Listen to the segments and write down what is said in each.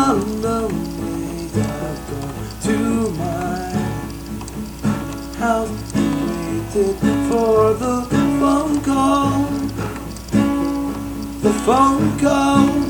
on the way I've gone to my house, waited for the phone call, the phone call.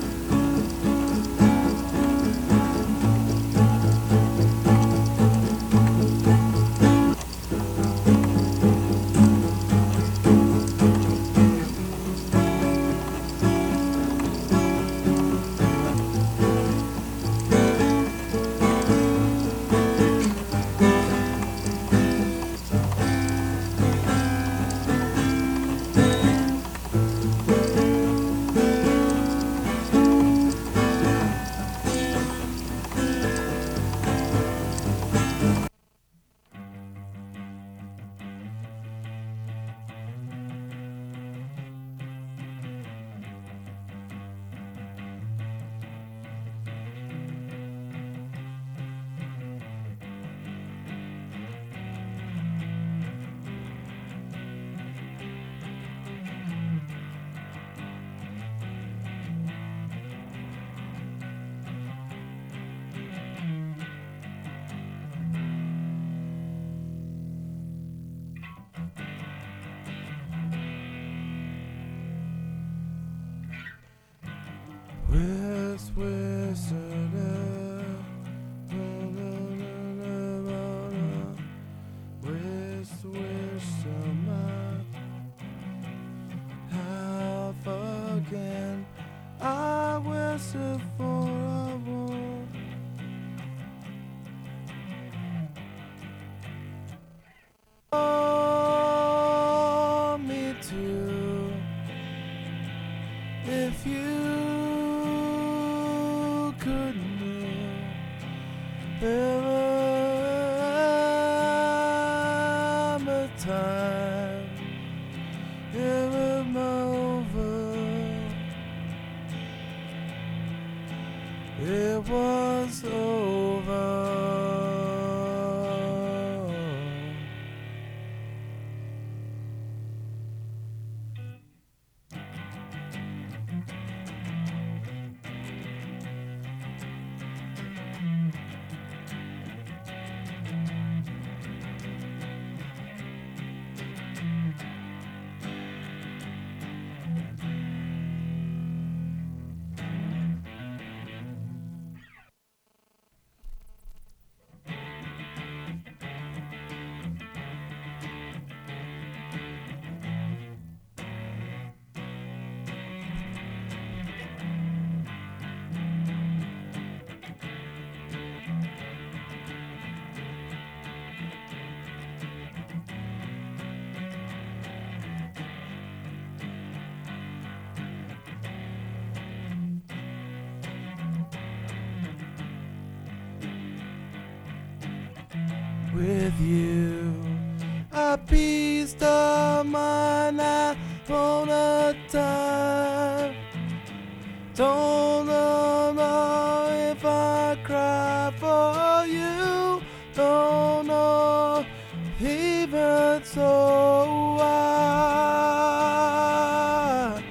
West, west, west, west, half again. I waited for a war. Oh, me too. If you could know, there was a time it was over. It was over. With you, a piece of mine I want a time. Don't know if I cry for you. Don't know even so why.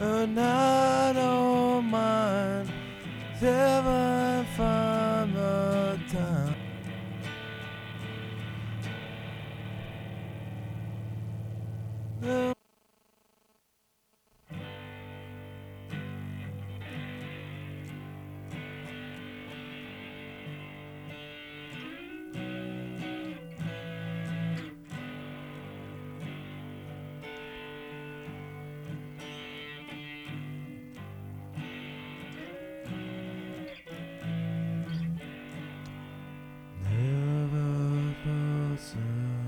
I don't mind having fun the time. Never closer,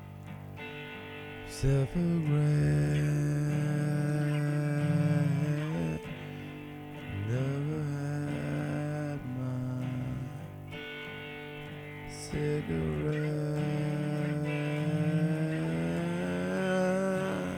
self-regret. Never had my cigarette.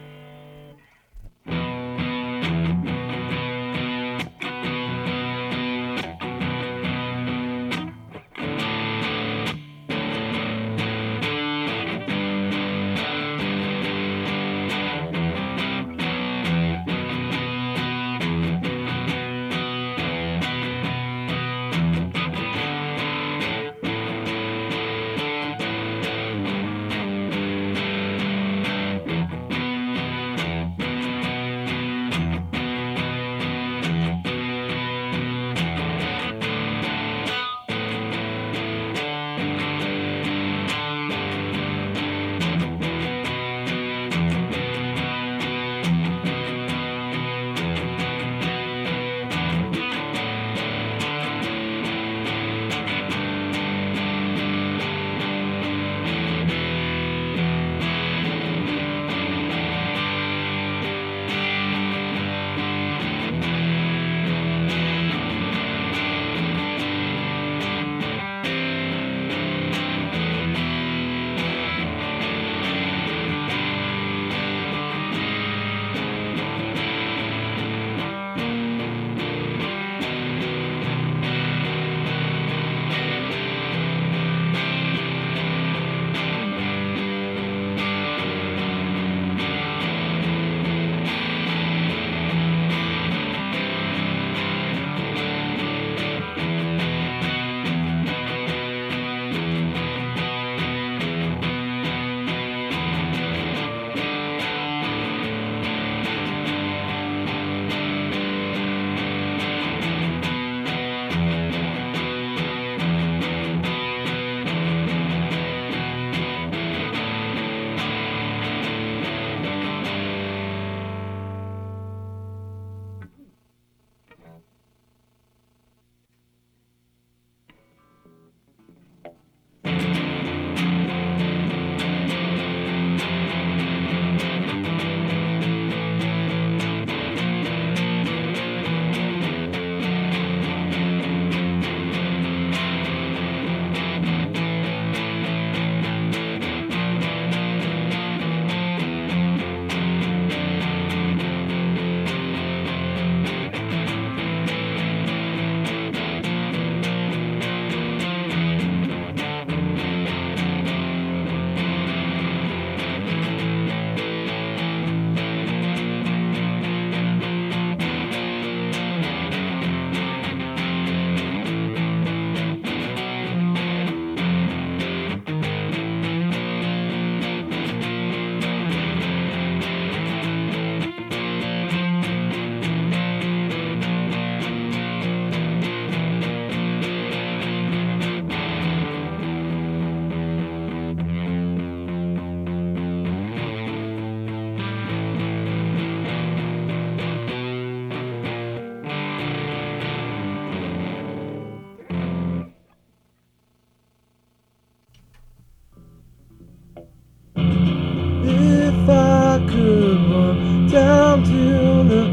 If I could walk down to the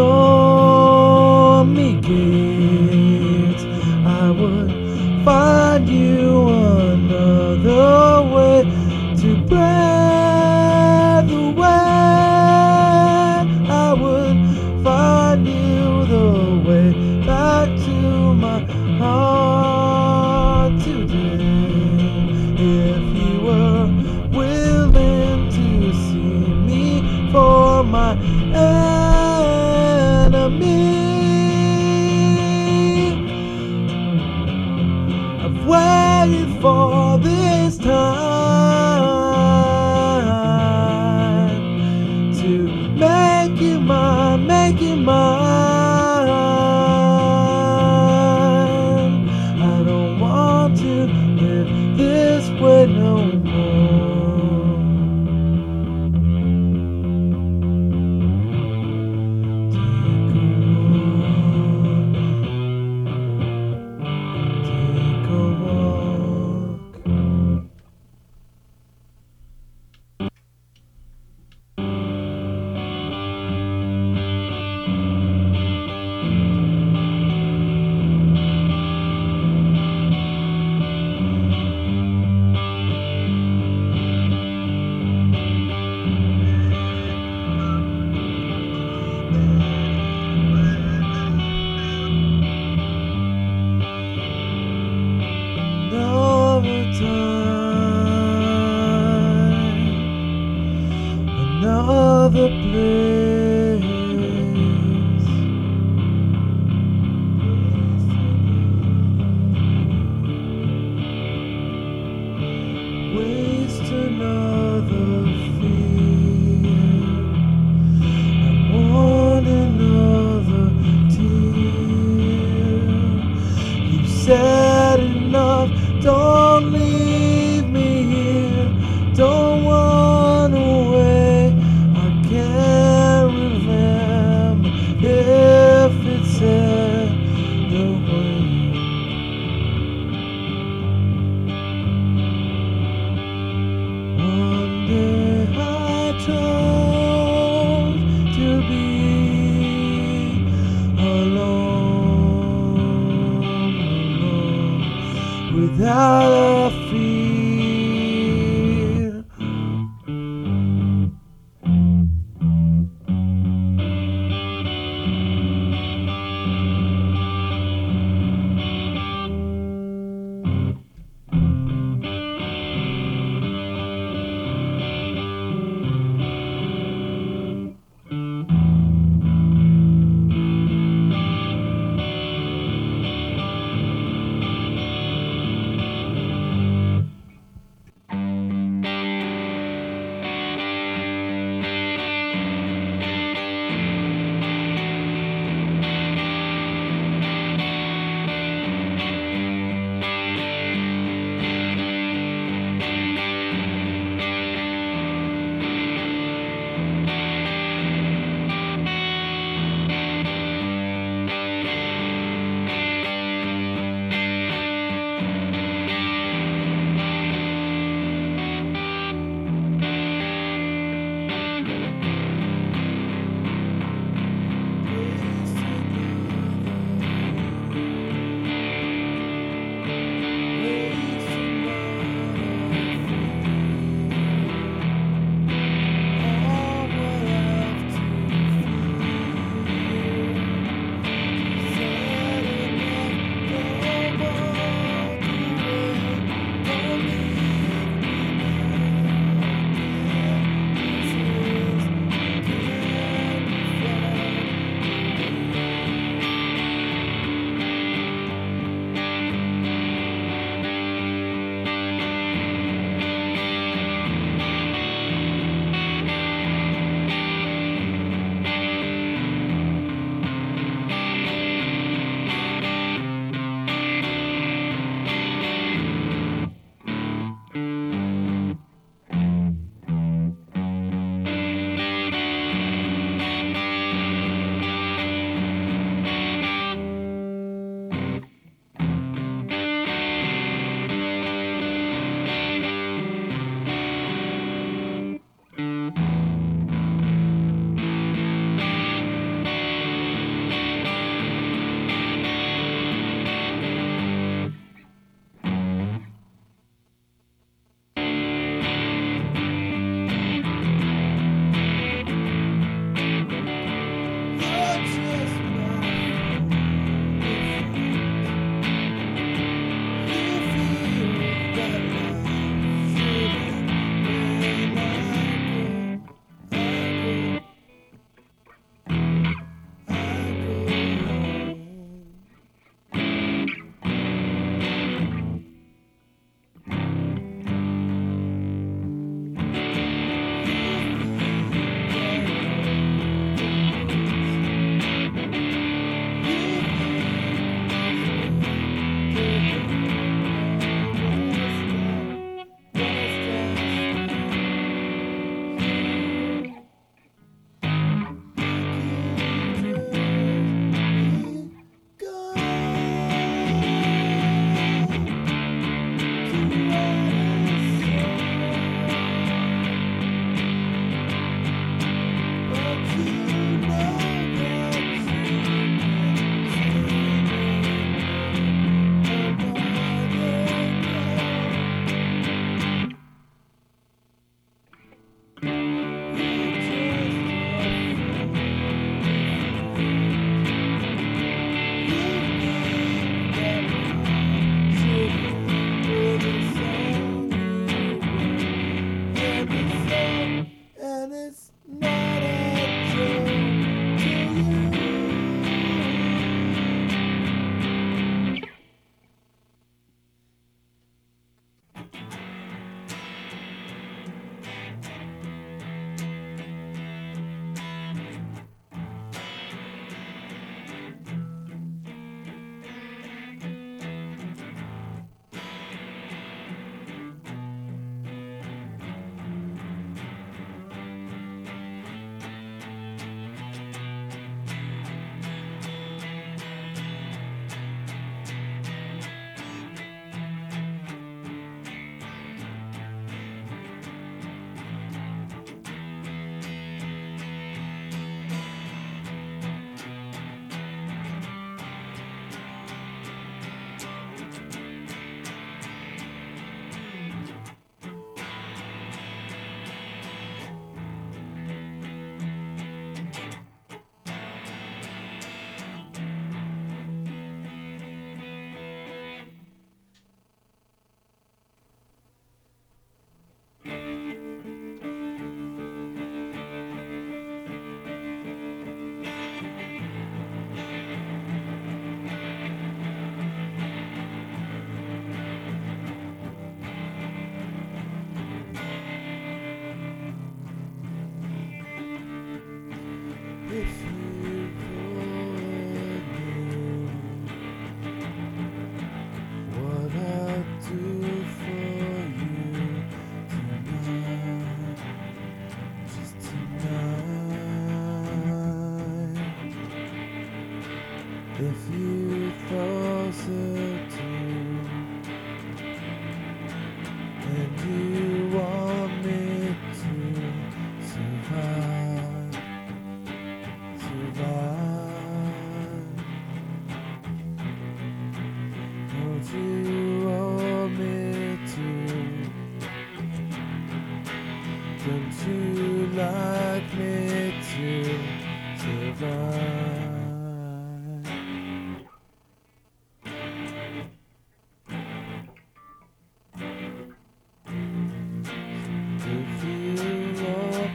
Normie gates, I would find you another way to breathe away. I would find you the way back to my heart today. If you were willing to see me no more. Take a walk. Another time, another place. Waste another fear. I want another tear. You said enough. Don't leave me here. Don't run away. I can't remember if it said the way. One day I chose to be alone, without a fear. too likely to survive. If you walk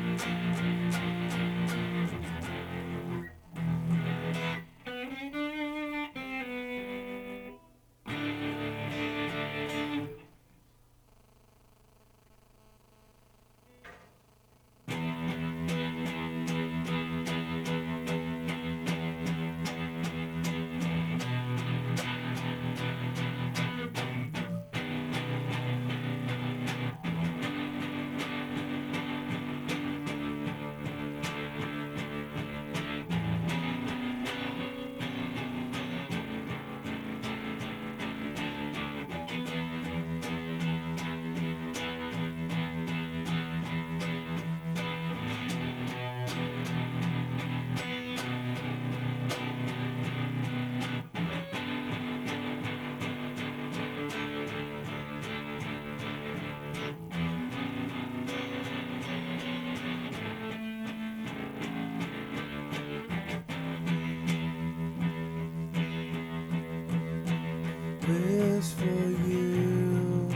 wish for you,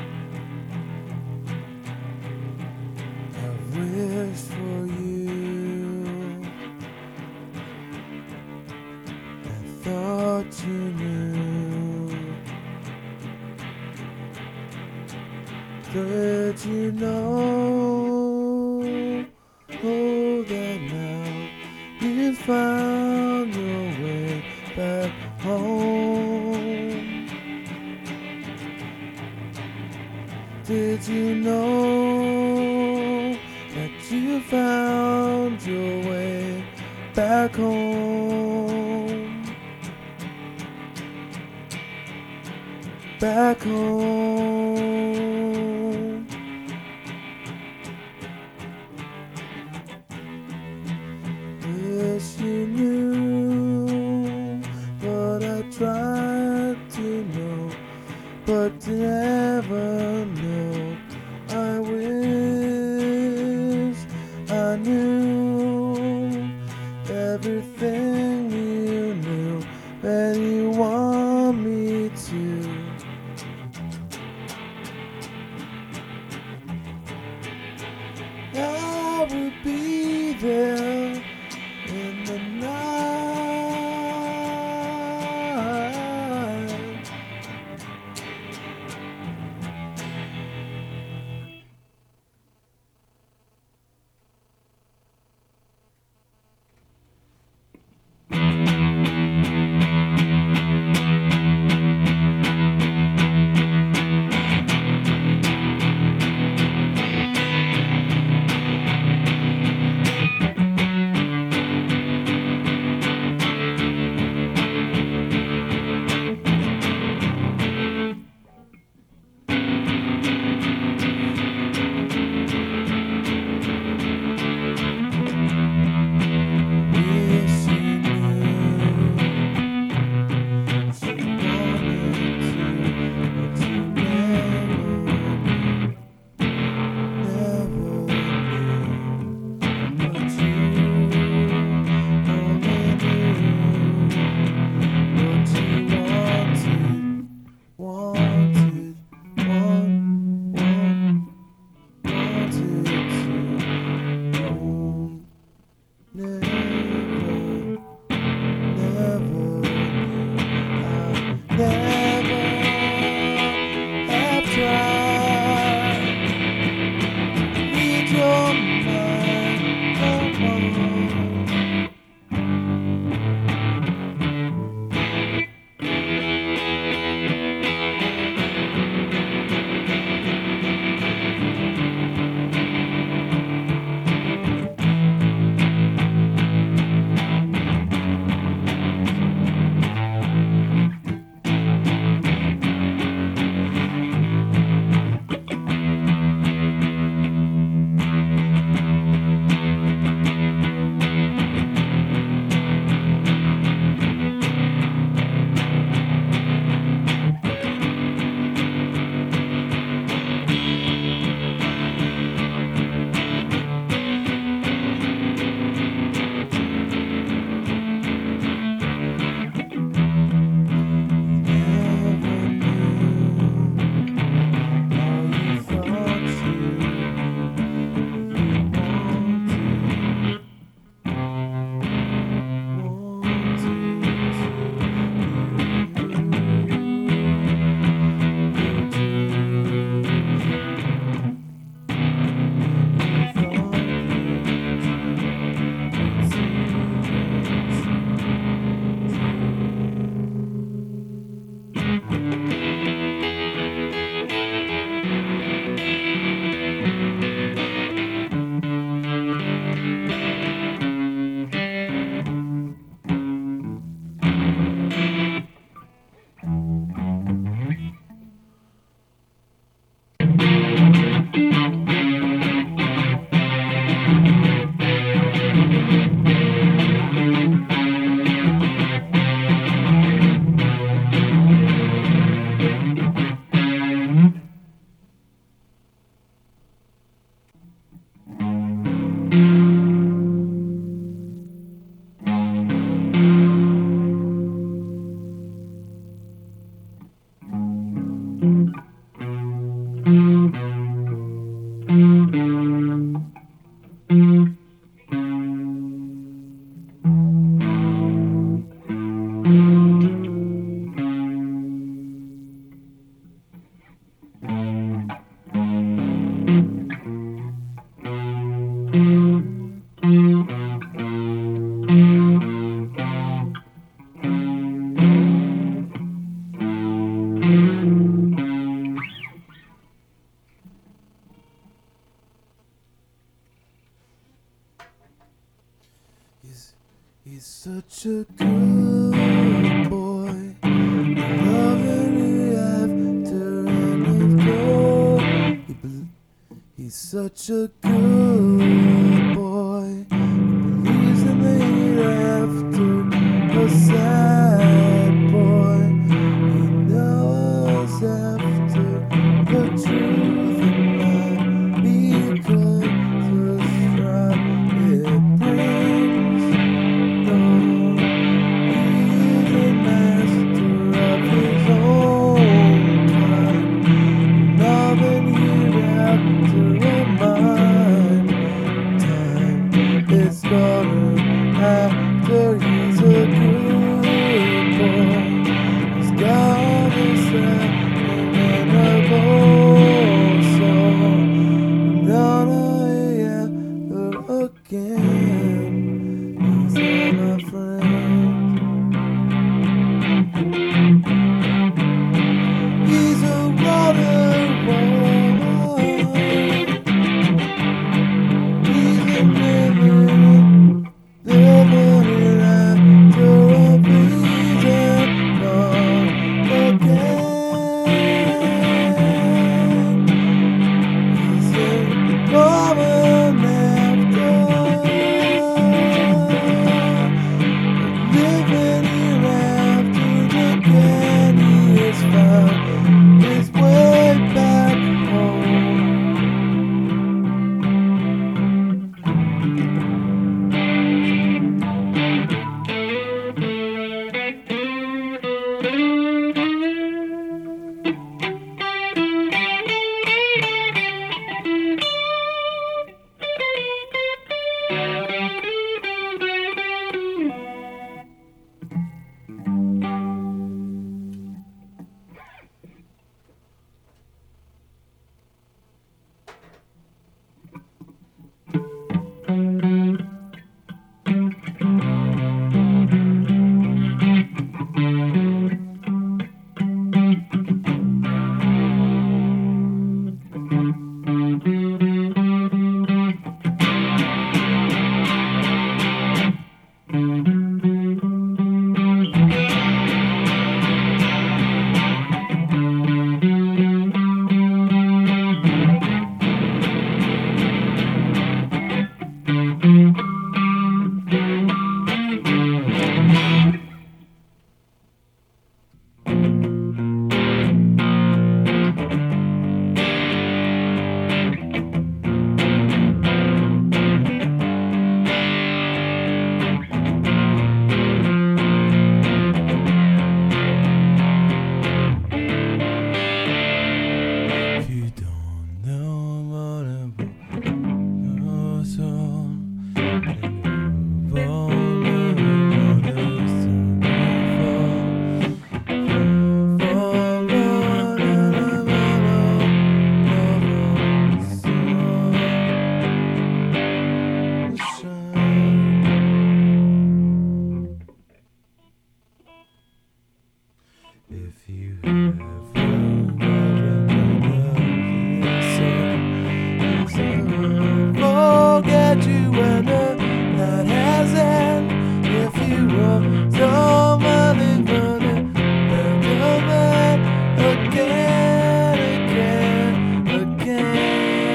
I've wished for you. I thought you knew. Did you know that now you found your way back home? Did you know that you found your way back home? Back home. Wish you knew what I tried to know, but never know. I wish I knew everything you knew, and you want me to. I will be there in the night. He's such a good boy, loving it after and it's he's such a good boy, believes in the hereafter, a sad boy, he knows after the truth and lie, because the strife it brings. It's gonna after he's a good boy. He's got his hand in a bowl, so I'm gonna hear again. He's my friend. He's a water boy. He's a living it after a reason gone again. He's a woman after living it after again. He has found his way back home. If you forget you when the night has ended. If you want somebody running, then come back again.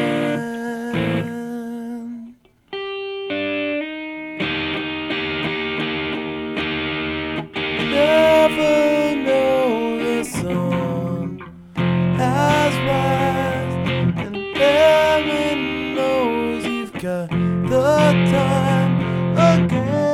Never know the sun has rised, and heaven knows you've got the time again.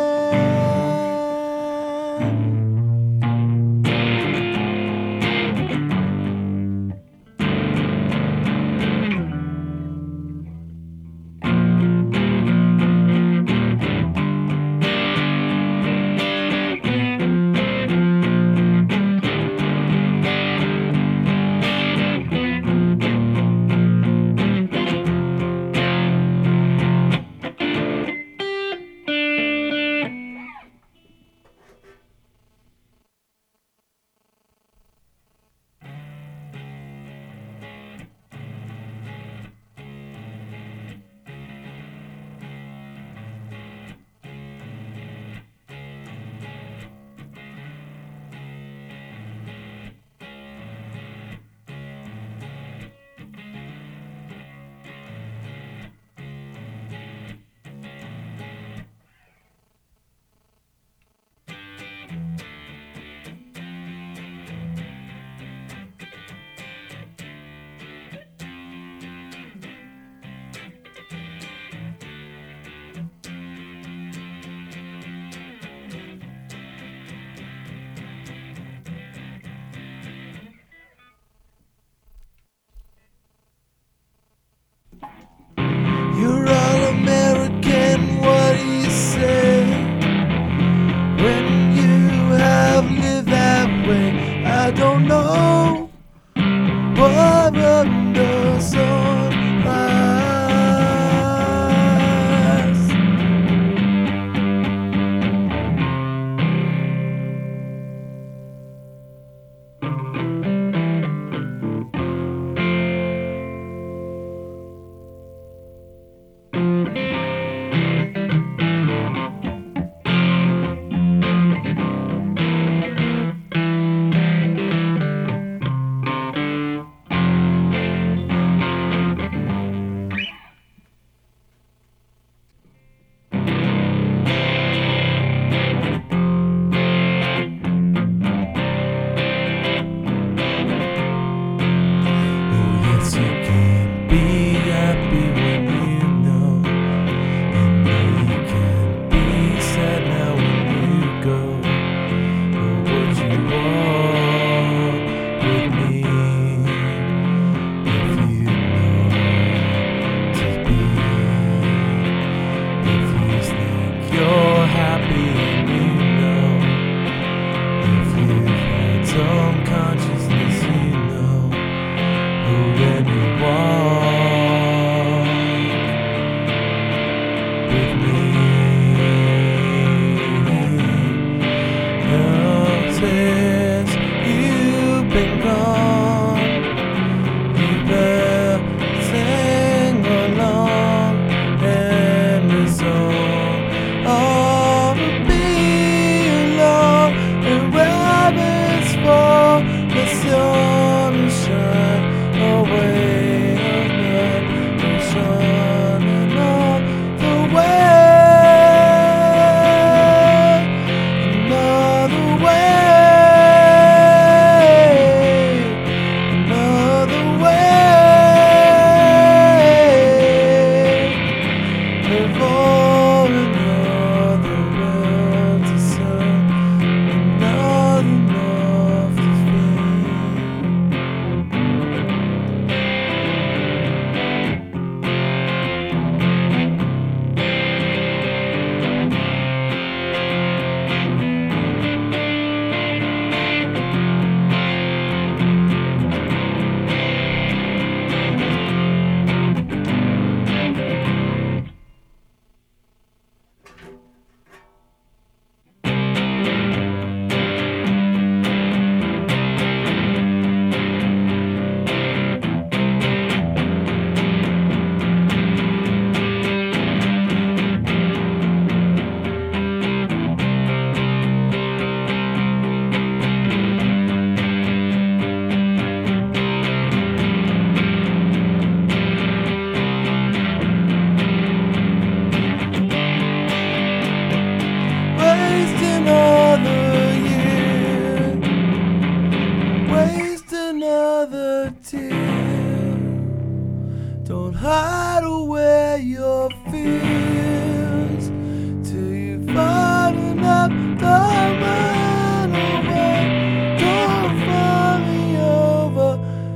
your fears till you find enough to run away. Don't find me over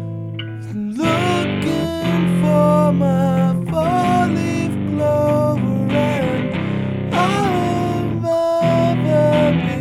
looking for my four-leaf clover, and I'm over me.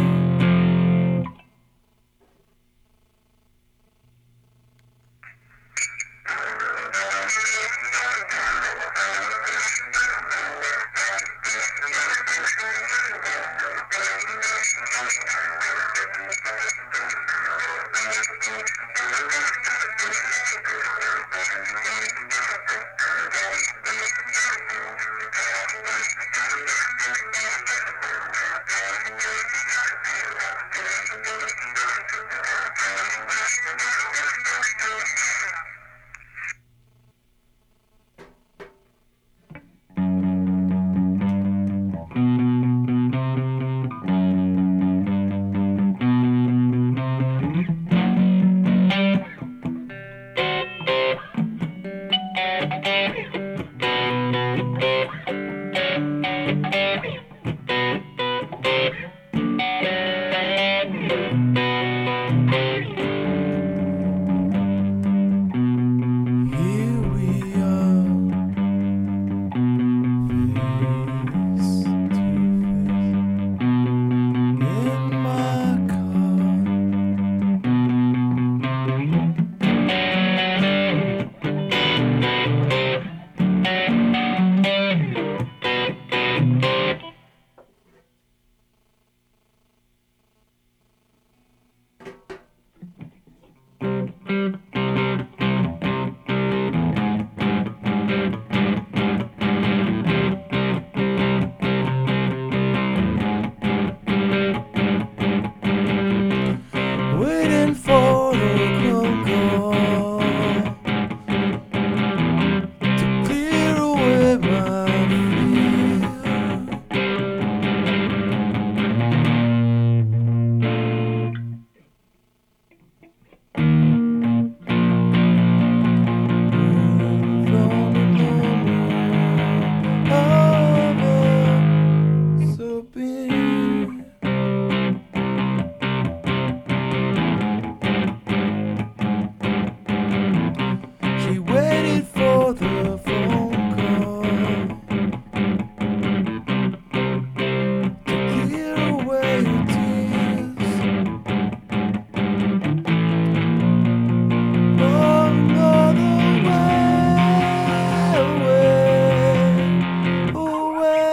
Waiting for the cold call to clear away my fear. So be. She waited for the phone call to clear away her tears. Long other way, away.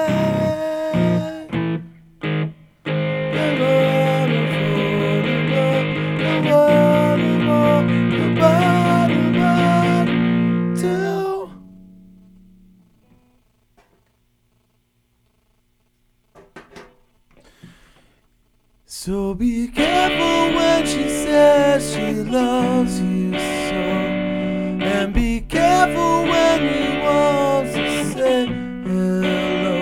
So be careful when she says she loves you so, and be careful when you want to say hello.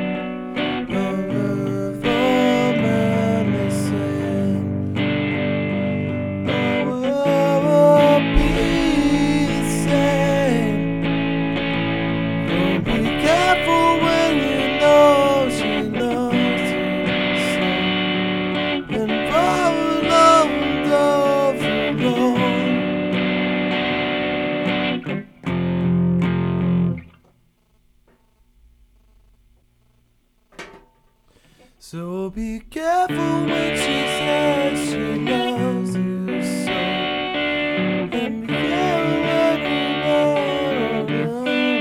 So be careful when she says she loves you so, and be careful when you know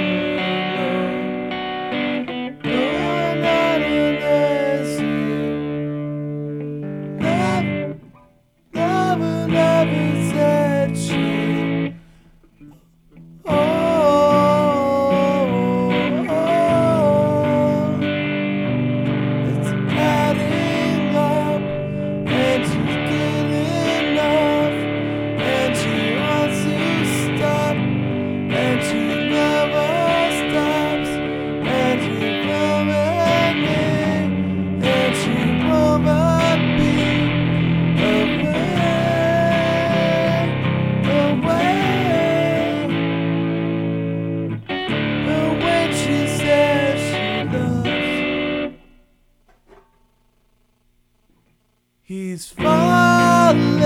not unless you never said she. It's adding up. He's fallen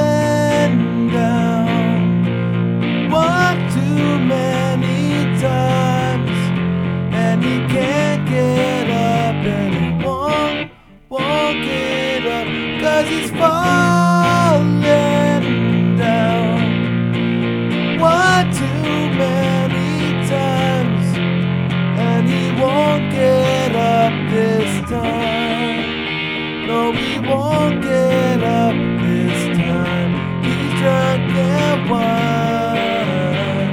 down one too many times, and he can't get up, and he won't get up, 'cause he's fallen down one too many times, and he won't get up this time. No, he won't get up this time. He's drunk and wine.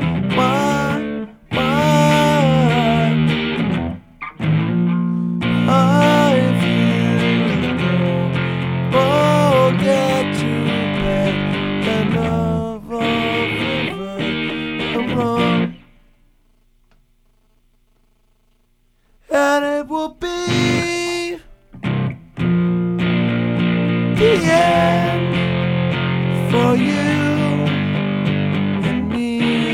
If you don't get you back another river along, and it will be the end for you and me.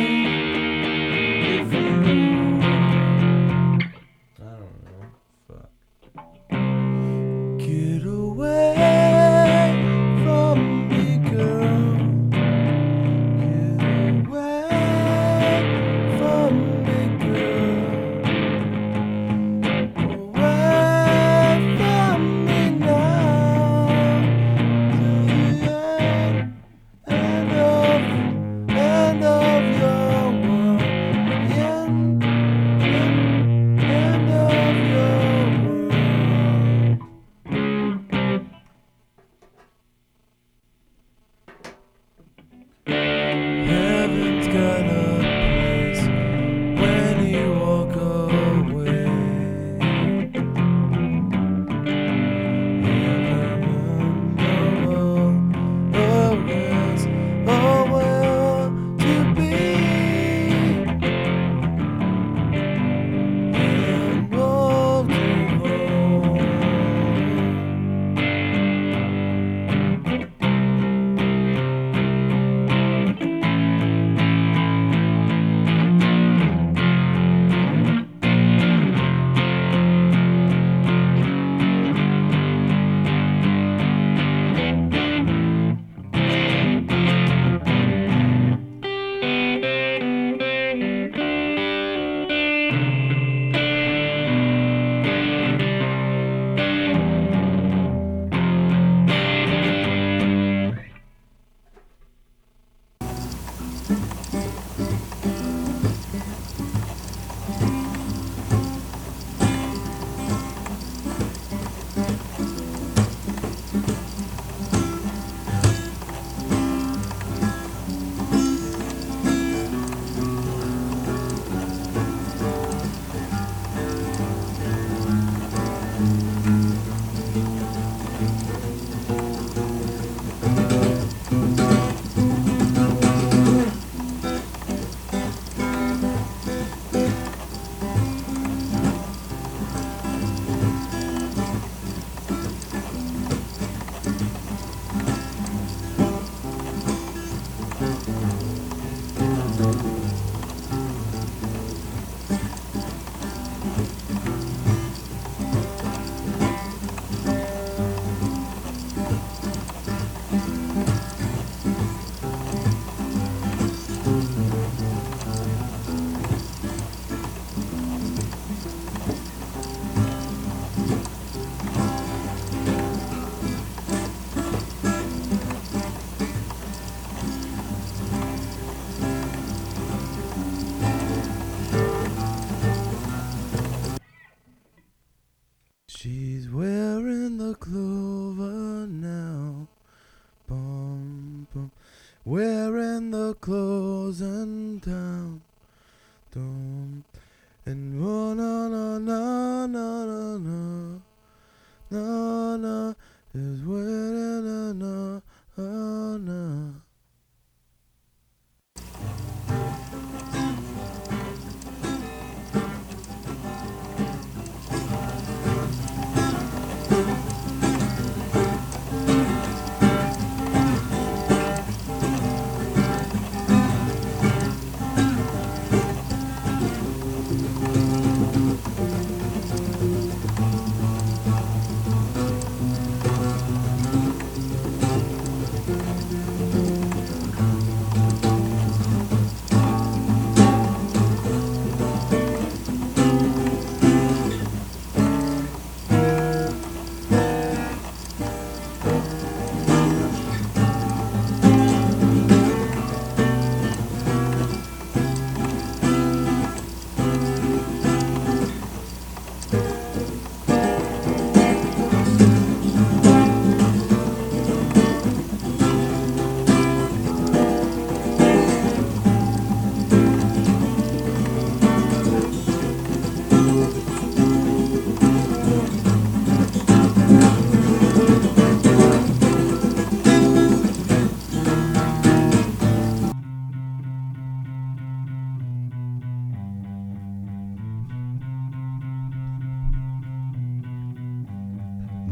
If you, I don't know, fuck. Get away from me, girl. Get away from me, girl. Away from me now. End of your world. End of your world. Heaven's got a place when you walk away. To be and all to hold. She's wearing the clover now, bum bum, wearing the clothes in town, dum, and oh no no no no no no no no, is wearing a no oh no.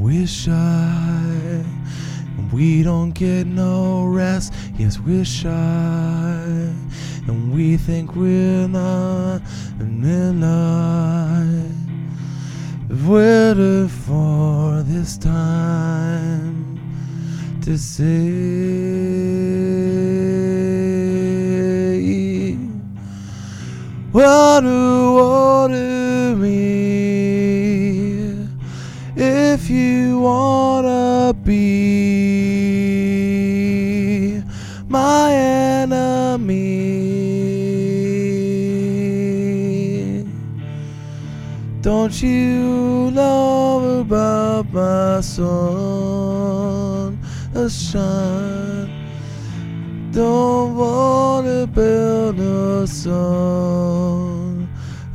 we're shy, and we don't get no rest. Yes, we're shy, and we think we're not, and we're not. Waiting for this time to say water me if you wanna be my enemy. Don't you know about my sun shine? Don't wanna build a sun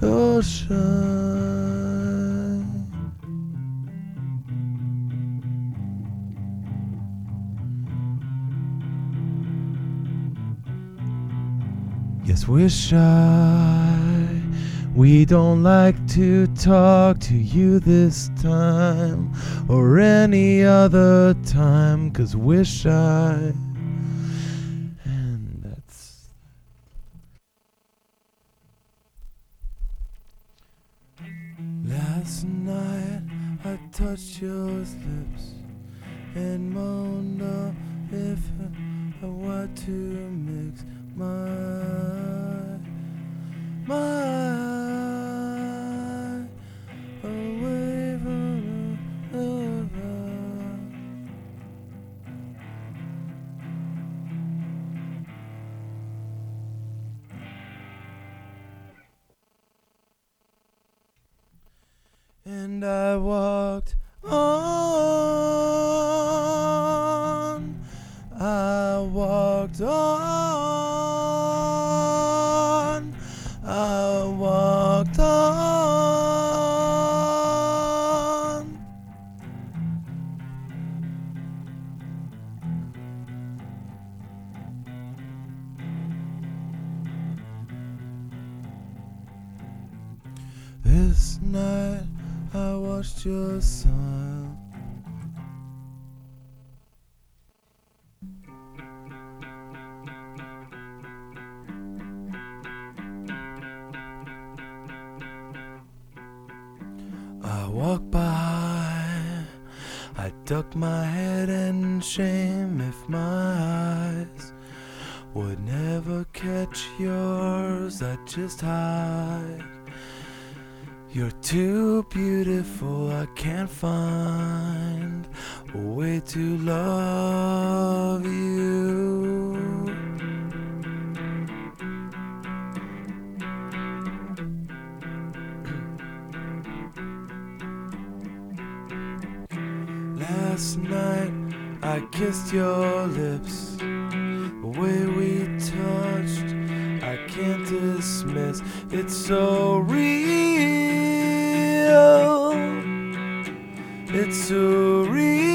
shine. Yes, we're shy. We don't like to talk to you this time or any other time, 'cause we're shy. And that's last night I touched your lips and wonder if I were to mix my away from and I walked on, I walked on, I walked on. This night I watched your smile. I walk by, I duck my head in shame if my eyes would never catch yours. I just hide. You're too beautiful, I can't find a way to love you. Last night I kissed your lips, the way we touched I can't dismiss. It's so real, it's so real.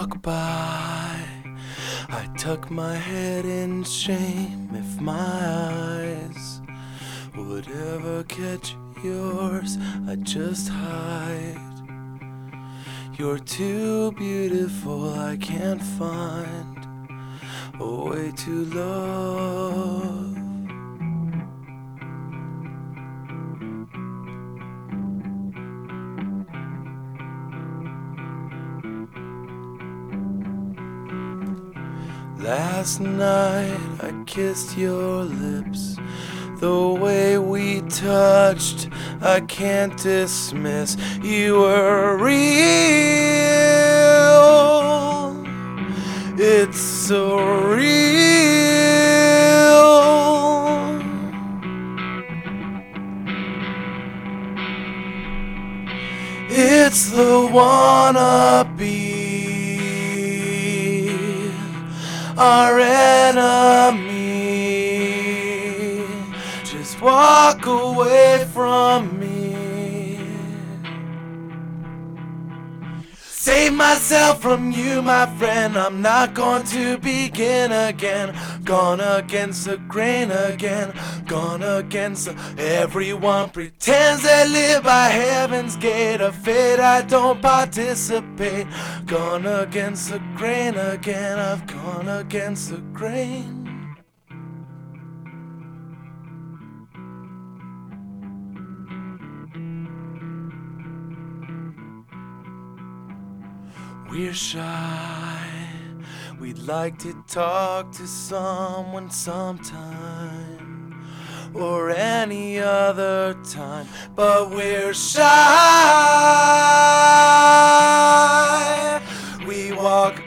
walk by, I tuck my head in shame. If my eyes would ever catch yours, I'd just hide. You're too beautiful, I can't find a way to love. Last night I kissed your lips. The way we touched, I can't dismiss. You were real. It's so real. It's the wannabe, our enemy. Just walk away from me. Save myself from you, my friend. I'm not going to begin again. Gone against the grain again. Gone against everyone pretends they live by heaven's gate. A fate I don't participate. Gone against the grain again. I've gone against the grain. We're shy. We'd like to talk to someone sometime or any other time, but we're shy. We walk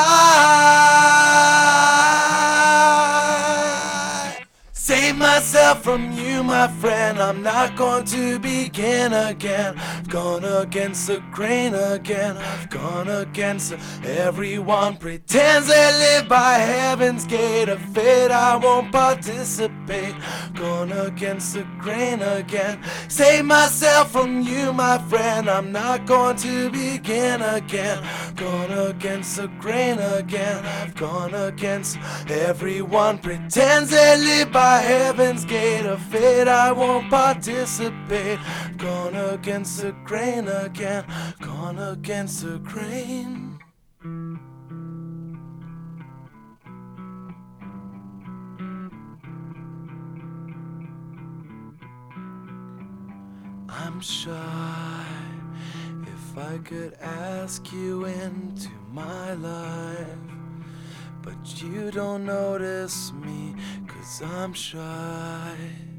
by. Save myself from you, my friend. I'm not going to begin again. I've gone against the grain again. I've gone against everyone pretends they live by heaven's gate. A fate I won't participate. Gone against the grain again. Save myself from you, my friend. I'm not going to begin again. Gone against the grain again. I've gone against everyone pretends they live by heaven's gate. A fate I won't participate. Gone against the grain again. Gone against the grain. I'm shy. If I could ask you into my life, but you don't notice me 'cause I'm shy.